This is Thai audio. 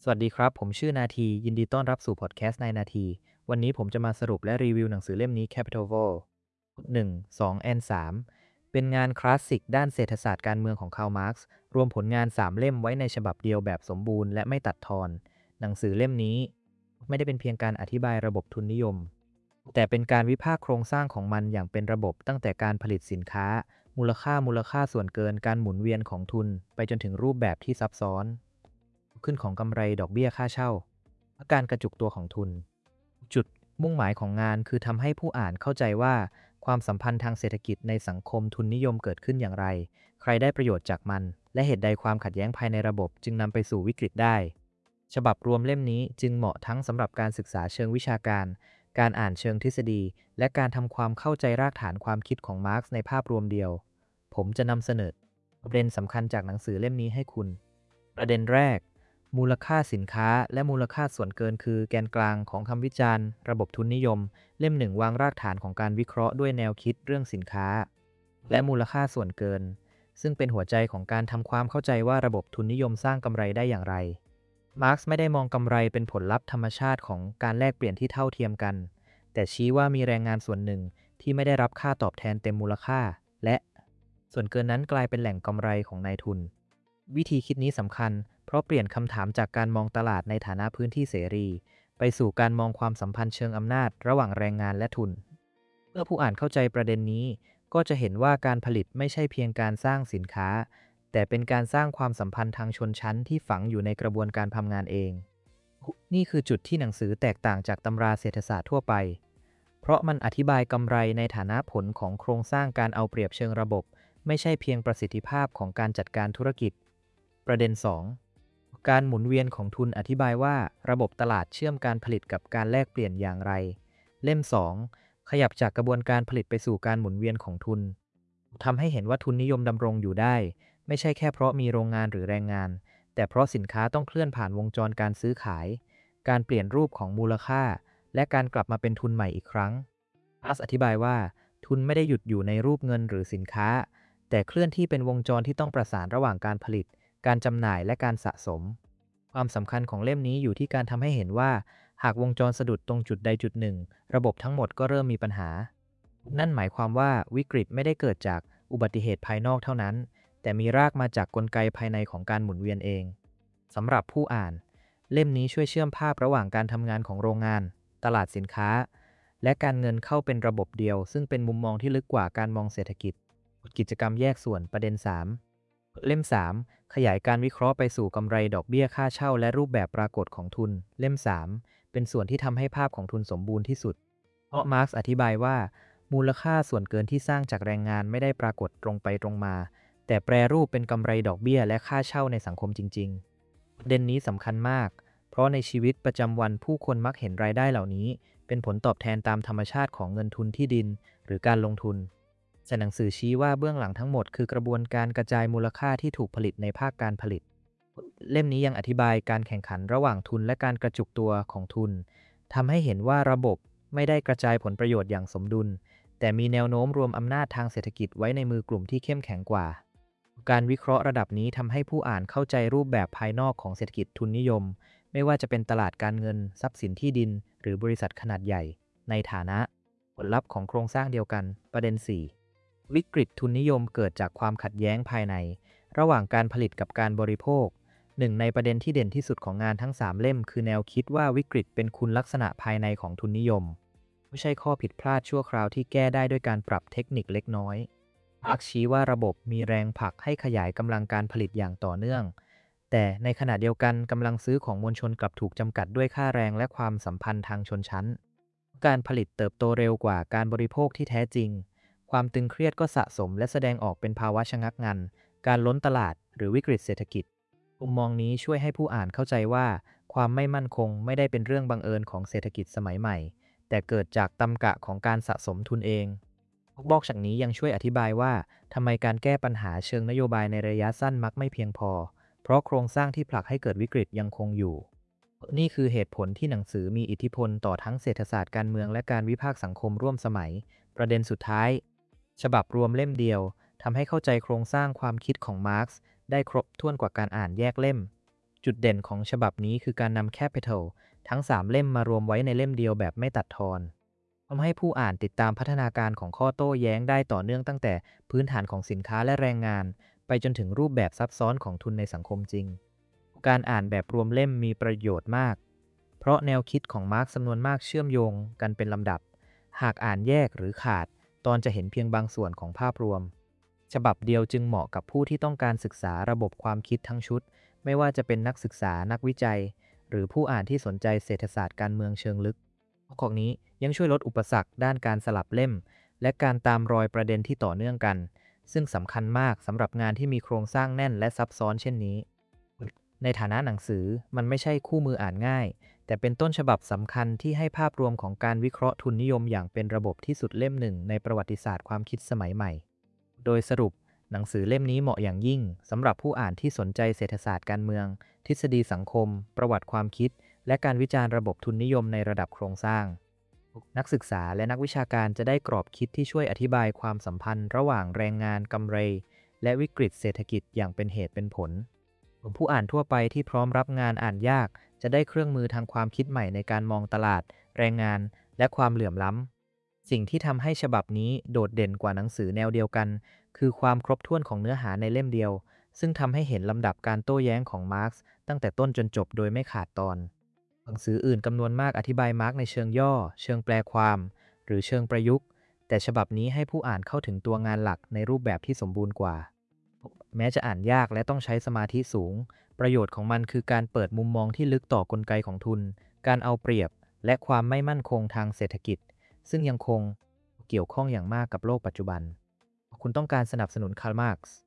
สวัสดีครับผมชื่อนาทียินดีต้อนรับสู่พอดแคสต์ในนาทีวันนี้ผมจะมาสรุปและรีวิวหนังสือเล่มนี้ Capital Vol 1 2 and 3เป็นงานคลาสสิกด้านเศรษฐศาสตร์การเมืองของคาร์ลมาร์กซ์รวมผลงาน3เล่มไว้ในฉบับเดียวแบบสมบูรณ์และไม่ตัดทอนหนังสือเล่มนี้ไม่ได้เป็นเพียงการอธิบายระบบทุนนิยมแต่เป็นการวิพากษ์โครงสร้างของมันอย่างเป็นระบบตั้งแต่การผลิตสินค้ามูลค่าส่วนเกินการหมุนเวียนของทุนไปจนถึงรูปแบบที่ซับซ้อน ขึ้นของกำไรดอกเบี้ยค่าเช่าและการกระจุกตัวของทุนจุดมุ่งหมายของงานคือทำให้ผู้อ่านเข้าใจว่าความสัมพันธ์ทางเศรษฐกิจในสังคมทุนนิยมเกิดขึ้นอย่างไรใครได้ประโยชน์จากมันและเหตุใดความขัดแย้งภายในระบบจึงนำไปสู่วิกฤตได้ฉบับรวมเล่มนี้จึงเหมาะทั้งสำหรับการศึกษาเชิงวิชาการการอ่านเชิงทฤษฎีและการทำความเข้าใจรากฐานความคิดของมาร์กซ์ในภาพรวมเดียวผมจะนำเสนอประเด็นสำคัญจากหนังสือเล่มนี้ให้คุณประเด็นแรก มูลค่าสินค้าและมูลค่าส่วนเกินคือแกนกลางของคำวิจารณ์ระบบทุนนิยมเล่มหนึ่งวางรากฐานของการวิเคราะห์ด้วยแนวคิดเรื่องสินค้าและมูลค่าส่วนเกินซึ่งเป็นหัวใจของการทำความเข้าใจว่าระบบทุนนิยมสร้างกำไรได้อย่างไรมาร์กซ์ไม่ได้มองกำไรเป็นผลลัพธ์ธรรมชาติของการแลกเปลี่ยนที่เท่าเทียมกันแต่ชี้ว่ามีแรงงานส่วนหนึ่งที่ไม่ได้รับค่าตอบแทนเต็มมูลค่าและส่วนเกินนั้นกลายเป็นแหล่งกำไรของนายทุนวิธีคิดนี้สำคัญ เพราะเปลี่ยนคำถามจากการมองตลาดในฐานะพื้นที่เสรีไปสู่การมองความสัมพันธ์เชิงอำนาจระหว่างแรงงานและทุนเมื่อผู้อ่านเข้าใจประเด็นนี้ก็จะเห็นว่าการผลิตไม่ใช่เพียงการสร้างสินค้าแต่เป็นการสร้างความสัมพันธ์ทางชนชั้นที่ฝังอยู่ในกระบวนการทำงานเองนี่คือจุดที่หนังสือแตกต่างจากตำราเศรษฐศาสตร์ทั่วไปเพราะมันอธิบายกำไรในฐานะผลของโครงสร้างการเอาเปรียบเชิงระบบไม่ใช่เพียงประสิทธิภาพของการจัดการธุรกิจประเด็น2 การหมุนเวียนของทุนอธิบายว่าระบบตลาดเชื่อมการผลิตกับการแลกเปลี่ยนอย่างไรเล่ม2ขยับจากกระบวนการผลิตไปสู่การหมุนเวียนของทุนทำให้เห็นว่าทุนนิยมดำรงอยู่ได้ไม่ใช่แค่เพราะมีโรงงานหรือแรงงานแต่เพราะสินค้าต้องเคลื่อนผ่านวงจรการซื้อขายการเปลี่ยนรูปของมูลค่าและการกลับมาเป็นทุนใหม่อีกครั้งอัสอธิบายว่าทุนไม่ได้หยุดอยู่ในรูปเงินหรือสินค้าแต่เคลื่อนที่เป็นวงจรที่ต้องประสานระหว่างการผลิตการจำหน่ายและการสะสม ความสำคัญของเล่มนี้อยู่ที่การทำให้เห็นว่าหากวงจรสะดุดตรงจุดใดจุดหนึ่งระบบทั้งหมดก็เริ่มมีปัญหานั่นหมายความว่าวิกฤตไม่ได้เกิดจากอุบัติเหตุภายนอกเท่านั้นแต่มีรากมาจากกลไกภายในของการหมุนเวียนเองสำหรับผู้อ่านเล่มนี้ช่วยเชื่อมภาพระหว่างการทำงานของโรงงานตลาดสินค้าและการเงินเข้าเป็นระบบเดียวซึ่งเป็นมุมมองที่ลึกกว่าการมองเศรษฐกิจกิจกรรมแยกส่วนประเด็น3เล่ม3 ขยายการวิเคราะห์ไปสู่กำไรดอกเบี้ยค่าเช่าและรูปแบบปรากฏของทุนเล่ม3เป็นส่วนที่ทำให้ภาพของทุนสมบูรณ์ที่สุดเพราะมาร์กซ์อธิบายว่ามูลค่าส่วนเกินที่สร้างจากแรงงานไม่ได้ปรากฏตรงไปตรงมาแต่แปรรูปเป็นกำไรดอกเบี้ยและค่าเช่าในสังคมจริงๆประเด็นนี้สำคัญมากเพราะในชีวิตประจำวันผู้คนมักเห็นรายได้เหล่านี้เป็นผลตอบแทนตามธรรมชาติของเงินทุนที่ดินหรือการลงทุน แต่หนังสือชี้ว่าเบื้องหลังทั้งหมดคือกระบวนการกระจายมูลค่าที่ถูกผลิตในภาคการผลิตเล่มนี้ยังอธิบายการแข่งขันระหว่างทุนและการกระจุกตัวของทุนทำให้เห็นว่าระบบไม่ได้กระจายผลประโยชน์อย่างสมดุลแต่มีแนวโน้มรวมอำนาจทางเศรษฐกิจไว้ในมือกลุ่มที่เข้มแข็งกว่าการวิเคราะห์ระดับนี้ทำให้ผู้อ่านเข้าใจรูปแบบภายนอกของเศรษฐกิจทุนนิยมไม่ว่าจะเป็นตลาดการเงินทรัพย์สินที่ดินหรือบริษัทขนาดใหญ่ในฐานะผลลัพธ์ของโครงสร้างเดียวกันประเด็น4 วิกฤตทุนนิยมเกิดจากความขัดแย้งภายในระหว่างการผลิตกับการบริโภคหนึ่งในประเด็นที่เด่นที่สุดของงานทั้ง3เล่มคือแนวคิดว่าวิกฤตเป็นคุณลักษณะภายในของทุนนิยมไม่ใช่ข้อผิดพลาดชั่วคราวที่แก้ได้ด้วยการปรับเทคนิคเล็กน้อยมักชี้ว่าระบบมีแรงผลักให้ขยายกำลังการผลิตอย่างต่อเนื่องแต่ในขณะเดียวกันกำลังซื้อของมวลชนกลับถูกจำกัดด้วยค่าแรงและความสัมพันธ์ทางชนชั้นการผลิตเติบโตเร็วกว่าการบริโภคที่แท้จริง ความตึงเครียดก็สะสมและแสดงออกเป็นภาวะชะงักงันการล้นตลาดหรือวิกฤตเศรษฐกิจมุมมองนี้ช่วยให้ผู้อ่านเข้าใจว่าความไม่มั่นคงไม่ได้เป็นเรื่องบังเอิญของเศรษฐกิจสมัยใหม่แต่เกิดจากตรรกะของการสะสมทุนเองบอกจากนี้ยังช่วยอธิบายว่าทำไมการแก้ปัญหาเชิงนโยบายในระยะสั้นมักไม่เพียงพอเพราะโครงสร้างที่ผลักให้เกิดวิกฤตยังคงอยู่นี่คือเหตุผลที่หนังสือมีอิทธิพลต่อทั้งเศรษฐศาสตร์การเมืองและการวิพากษ์สังคมร่วมสมัยประเด็นสุดท้าย ฉบับรวมเล่มเดียวทำให้เข้าใจโครงสร้างความคิดของมาร์กซ์ได้ครบถ้วนกว่าการอ่านแยกเล่มจุดเด่นของฉบับนี้คือการนำ Capital ทั้ง 3 เล่มมารวมไว้ในเล่มเดียวแบบไม่ตัดทอนทำให้ผู้อ่านติดตามพัฒนาการของข้อโต้แย้งได้ต่อเนื่องตั้งแต่พื้นฐานของสินค้าและแรงงานไปจนถึงรูปแบบซับซ้อนของทุนในสังคมจริงการอ่านแบบรวมเล่มมีประโยชน์มากเพราะแนวคิดของมาร์กจำนวนมากเชื่อมโยงกันเป็นลำดับหากอ่านแยกหรือขาดตอนจะเห็นเพียงบางส่วนของภาพรวมฉบับเดียวจึงเหมาะกับผู้ที่ต้องการศึกษาระบบความคิดทั้งชุดไม่ว่าจะเป็นนักศึกษานักวิจัยหรือผู้อ่านที่สนใจเศรษฐศาสตร์การเมืองเชิงลึกนอกจากนี้ยังช่วยลดอุปสรรคด้านการสลับเล่มและการตามรอยประเด็นที่ต่อเนื่องกันซึ่งสำคัญมากสำหรับงานที่มีโครงสร้างแน่นและซับซ้อนเช่นนี้ในฐานะหนังสือมันไม่ใช่คู่มืออ่านง่ายแต่เป็นต้นฉบับสำคัญที่ให้ภาพรวมของการวิเคราะห์ทุนนิยมอย่างเป็นระบบที่สุดเล่มหนึ่งในประวัติศาสตร์ความคิดสมัยใหม่โดยสรุปหนังสือเล่มนี้เหมาะอย่างยิ่งสำหรับผู้อ่านที่สนใจเศรษฐศาสตร์การเมืองทฤษฎีสังคมประวัติความคิดและการวิจารณ์ระบบทุนนิยมในระดับโครงสร้างนักศึกษาและนักวิชาการจะได้กรอบคิดที่ช่วยอธิบายความสัมพันธ์ระหว่างแรงงานกำไรและวิกฤตเศรษฐกิจอย่างเป็นเหตุเป็นผลผู้อ่านทั่วไปที่พร้อมรับงานอ่านยากจะได้เครื่องมือทางความคิดใหม่ในการมองตลาดแรงงานและความเหลื่อมล้ำสิ่งที่ทำให้ฉบับนี้โดดเด่นกว่าหนังสือแนวเดียวกันคือความครบถ้วนของเนื้อหาในเล่มเดียวซึ่งทำให้เห็นลำดับการโต้แย้งของมาร์กซ์ตั้งแต่ต้นจนจบโดยไม่ขาดตอนหนังสืออื่นจำนวนมากอธิบายมาร์กซ์ในเชิงย่อเชิงแปลความหรือเชิงประยุกต์แต่ฉบับนี้ให้ผู้อ่านเข้าถึงตัวงานหลักในรูปแบบที่สมบูรณ์กว่าแม้จะอ่านยากและต้องใช้สมาธิสูงประโยชน์ของมันคือการเปิดมุมมองที่ลึกต่อกลไกของทุนการเอาเปรียบและความไม่มั่นคงทางเศรษฐกิจซึ่งยังคงเกี่ยวข้องอย่างมากกับโลกปัจจุบันคุณต้องการสนับสนุนคาร์ล มาร์กซ์